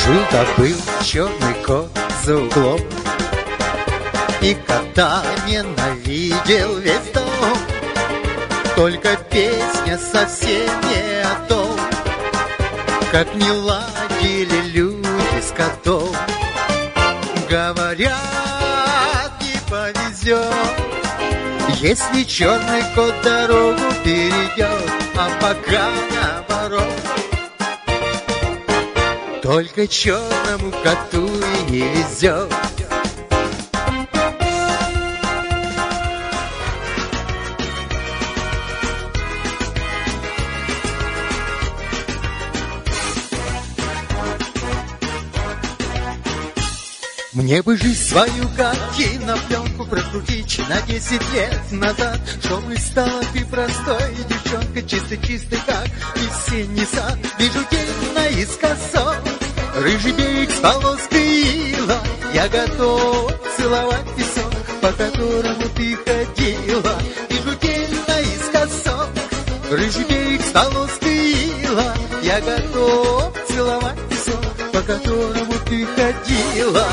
Жил-то был черный кот за углом, и кота ненавидел весь дом. Только песня совсем не о том, как не ладили люди с котом. Говорят, не повезет, если черный кот дорогу перейдет, а пока наоборот. Только черному коту и не везет. Мне бы жизнь свою как кинопленку прокрутить на 10 лет назад, чтобы стала ты простой девчонкой, чисто-чисто как весенний сад. Вижу день наискосок, рыжий берег с полоской ила, я готов целовать песок, по которому ты ходила. Вижу день наискосок, рыжий берег с полоской ила, я готов целовать песок, по которому ты ходила.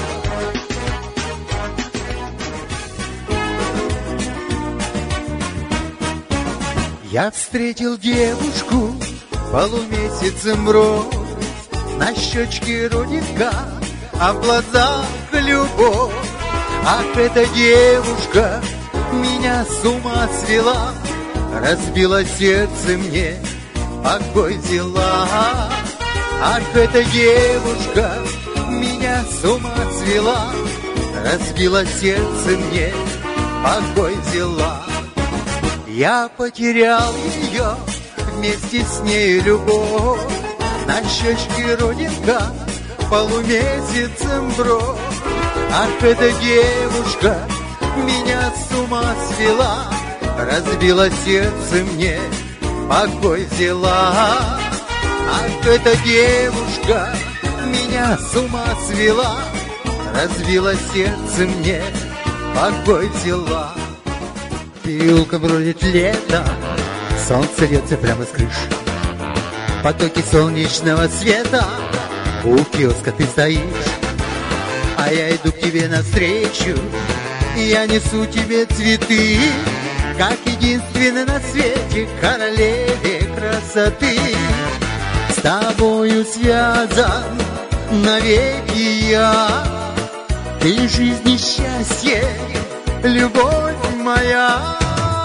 Я встретил девушку полумесяцем рос, на щечке родинка, а в глазах любовь. Ах, эта девушка меня с ума свела, разбила сердце мне, покой взяла. Ах, эта девушка меня с ума свела, разбила сердце мне, покой взяла. Я потерял ее, вместе с ней любовь, на щечке родинка, полумесяцем бровь. Ах, эта девушка меня с ума свела, разбила сердце мне, покой взяла. Ах, эта девушка меня с ума свела, разбила сердце мне, покой взяла. Переулком бродит лето, солнце льется прямо с крыши, потоки солнечного света, у киоска ты стоишь, а я иду к тебе навстречу, я несу тебе цветы, как единственной на свете королеве красоты. С тобою связан навеки я, ты жизнь и счастье, любовь моя.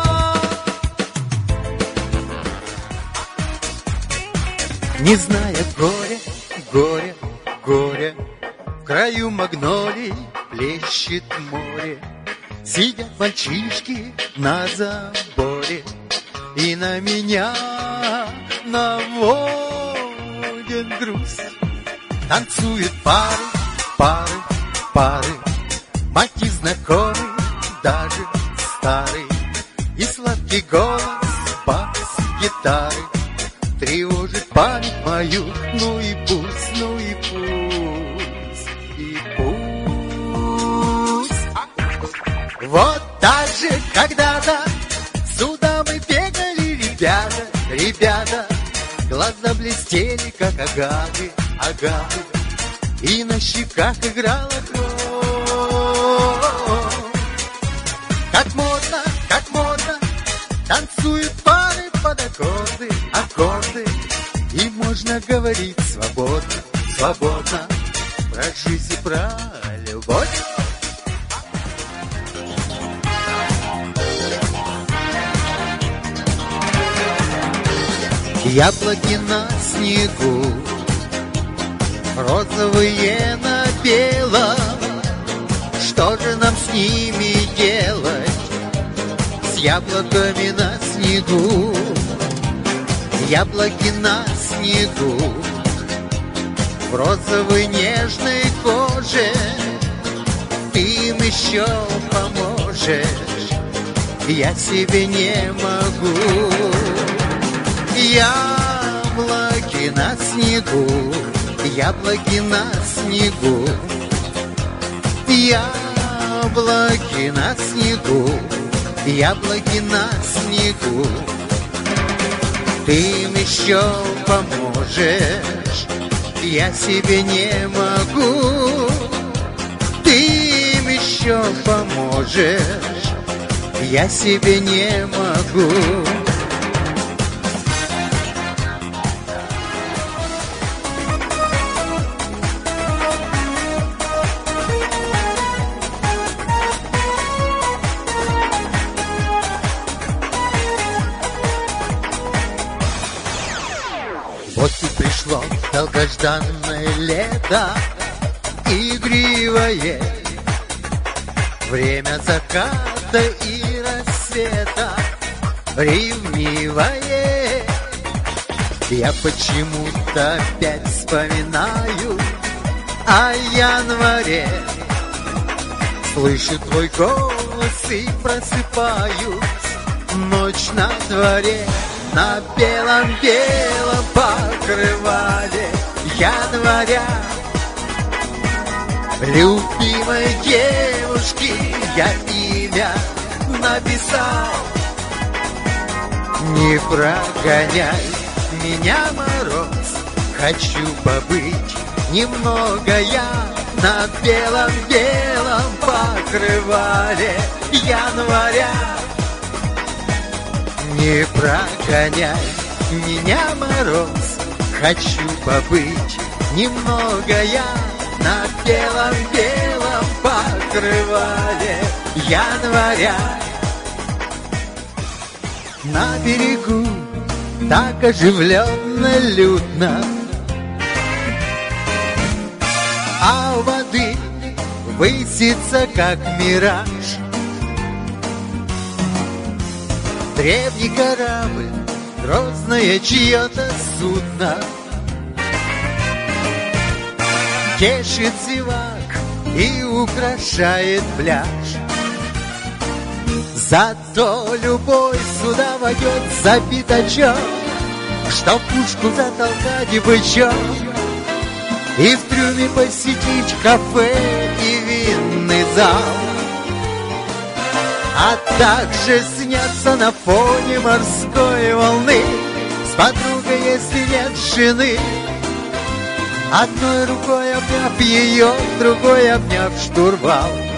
Не зная горя, горя, горя, в краю магнолий плещет море. Сидят мальчишки на заборе и на меня наводят грусть. Танцуют пары, пары, пары, маки знакомые, даже старый, и сладкий голос бас-гитары тревожит память мою. Ну и пусть, ну и пусть, и пусть. Вот так же когда-то сюда мы бегали, ребята, ребята, глаза блестели, как агаты, агаты, и на щеках играла кровь. Как модно, танцуют пары под аккорды, аккорды, и можно говорить свободно, свободно про жизнь и про любовь. Яблоки на снегу, розовые на белом, что же нам с ними делать? С яблоками на снегу, яблоки на снегу, в розовой нежной коже, ты им еще поможешь, я себе не могу. Яблоки на снегу, яблоки на снегу, яблоки на снегу, яблоки на снегу, ты им еще поможешь, я себе не могу. Ты им еще поможешь, я себе не могу. Вот и пришло долгожданное лето, игривое, время заката и рассвета, ревнивое. Я почему-то опять вспоминаю о январе, слышу твой голос и просыпаюсь. Ночь на дворе, на белом-белом покрывале января. Любимой девушке я имя написал. Не прогоняй меня, мороз, хочу побыть немного я на белом-белом покрывале января. Не прогоняй меня, мороз, хочу побыть немного я на белом-белом покрывале января. На берегу так оживленно, людно, а у воды высится, как мираж, древний корабль, грозное чье-то судно, тешит зевак и украшает пляж. Зато любой сюда войдет за пятачок, чтоб пушку затолкать бычок, и в трюме посетить кафе и винный зал. А также сняться на фоне морской волны с подругой, если нет жены, одной рукой обняв ее, другой обняв штурвал.